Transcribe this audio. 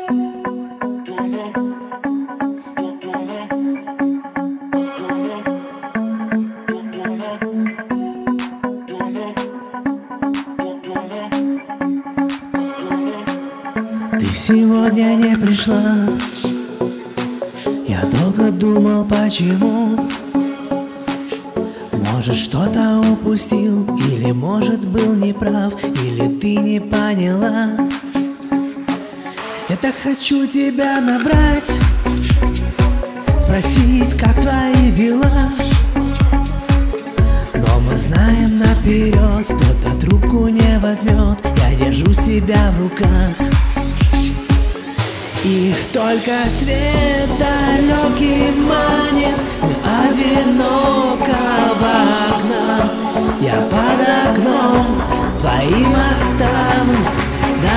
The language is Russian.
Ты сегодня не пришла. Я долго думал, почему. Может, что-то упустил, или, может, был неправ, или ты не поняла. Я так хочу тебя набрать, спросить, как твои дела. Но мы знаем наперед, кто-то трубку не возьмет. Я держу себя в руках. Их только свет далекий манит, мы одинокого окна. Я под окном твоим останусь до